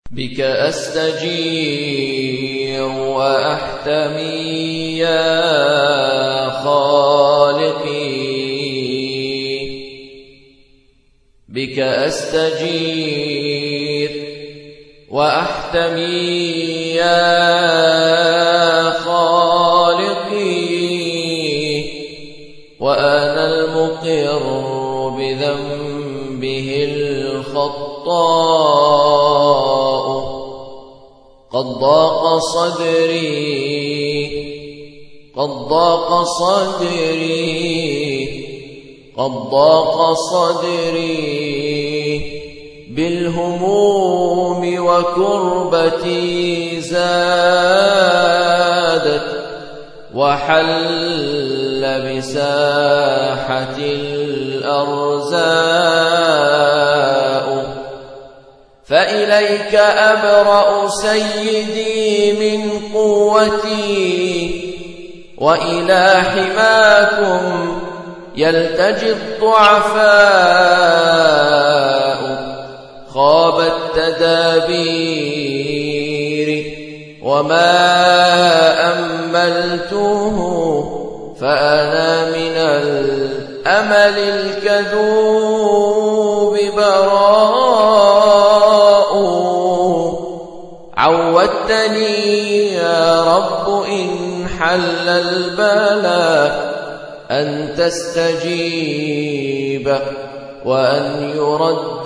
بك أستجير وأحتمي يا خالقي، بك أستجير وأحتمي يا خالقي، وأنا المقر بذنبه الخطاء، قد ضاق صدري، قد ضاق صدري، قد ضاق صدري بالهموم، وكربتي زادت وحل بساحة الأرزاء، فإليك أبرأ سيدي من قوتي، وإلى حماكم يلتجي الضعفاء. خابت تدابيري وما أملته، فأنا من الأمل الكذوب براء. عودتني يا رب إن حل البلاء أن تستجيب، وأن يرد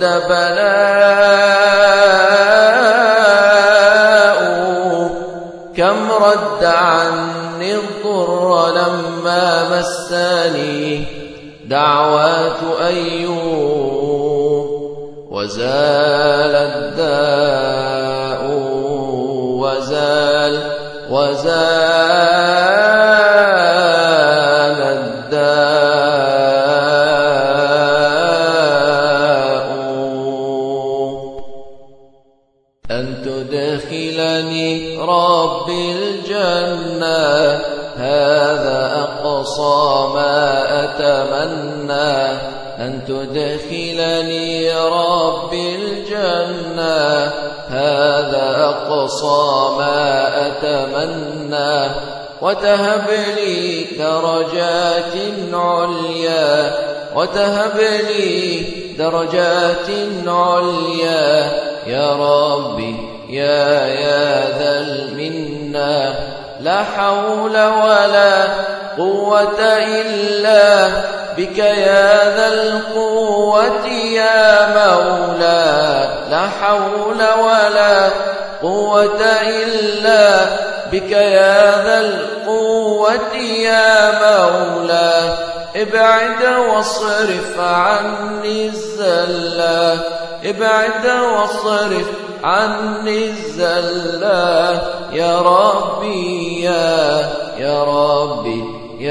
بلاء. كم رد عني الضر لما مسني دعوات أيوب، وزال الداء، وزال الداء. أن تدخلني رب الجنة، هذا أقصى ما أتمنى. أن تدخلني رب الجنة، هذا أقصى ما أتمنى. وتهب لي درجات عليا، وتهب لي درجات عليا يا ربي يا ذا المنة. لا حول ولا قوة إلا بك يا ذا القوة يا مولا. لا حول ولا قوة إلا بك يا ذا القوة يا مولا. ابعد واصرف عني الزلة، ابعد واصرف عني الزلة يا ربي يا ربي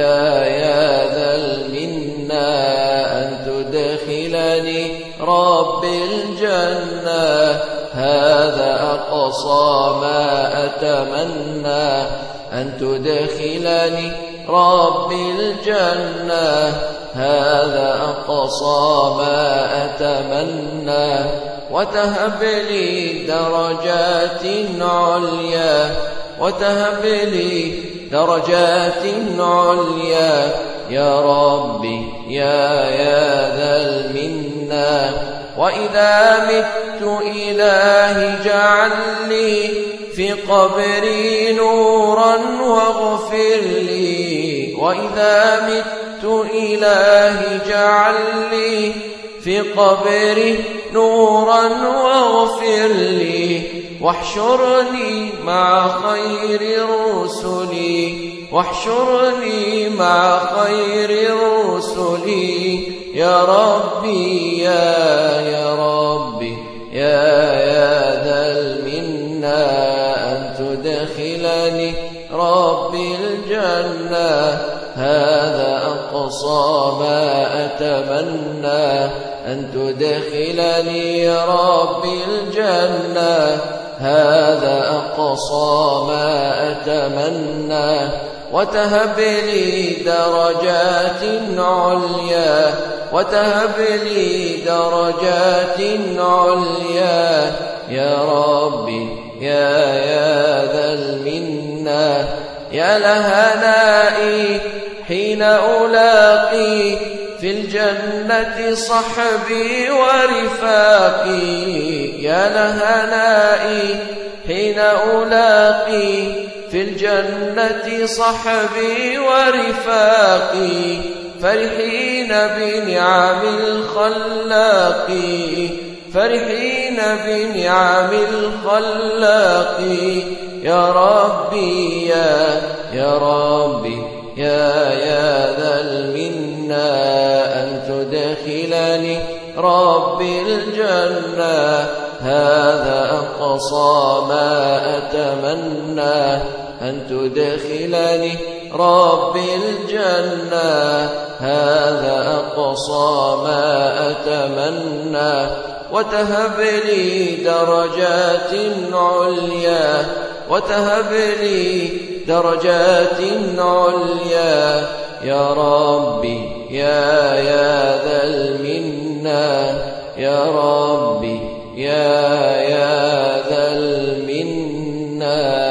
يا ذا المنة. أن تدخلني رب الجنة، هذا أقصى ما أتمنى. أن تدخلني رب الجنة، هذا أقصى ما أتمنى. وتهب لي درجات عليا، وتهب لي درجات عليا يا ربي يا ذا المنة. وإذا مت إلهي اجعل لي في قبري نورا واغفر لي. وإذا مت إلهي اجعل لي في قبري نورا واغفر لي. واحشرني مع خير الرسل، واحشرني مع خير الرسل يا ربي يا ربي يا ذا المنة. أن تدخلني ربي الجنة، هذا أقصى ما أتمنى. أن تدخلني ربي الجنة، هذا أقصى ما أتمنى. وتهب لي درجات عليا، وتهب لي درجات عليا يا ربي يا ذا المنة. يا لهنائي حين ألاقي في الجنة صحبي ورفاقي. يا لهنائي حين ألاقي في الجنة صحبي ورفاقي. فرحين بنعم الخلاق، فرحين بنعم الخلاق. يا ربي يا ربي يا ذا المنة أن تدخلني ربي الجنة. هذا أقصى ما أتمنى أن تدخلني ربي الجنة. هذا أقصى ما أتمنى وتهب لي درجات عليا، وتهب لي درجات عليا. يا ربي يا ذا المنة، يا ربي يا ذا المنة.